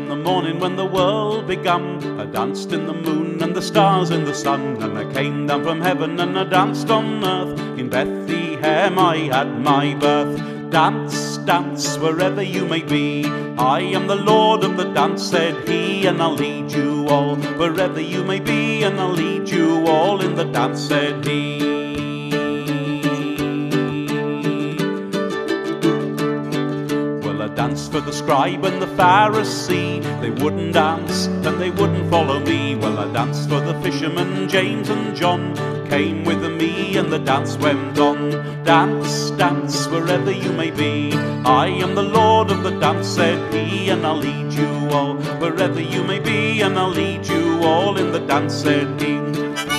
in the morning when the world begun. I danced in the moon and the stars in the sun, and I came down from heaven and I danced on earth. In Bethlehem I had my birth. Dance, dance, wherever you may be. I am the Lord of the dance, said he, and I'll lead you all wherever you may be, and I'll lead you all in the dance, said he. Dance for the scribe and the Pharisee. They wouldn't dance and they wouldn't follow me. Well, I danced for the fishermen, James and John came with me, and the dance went on. Dance, dance, wherever you may be. I am the Lord of the dance, said he, and I'll lead you all wherever you may be, and I'll lead you all in the dance, said he.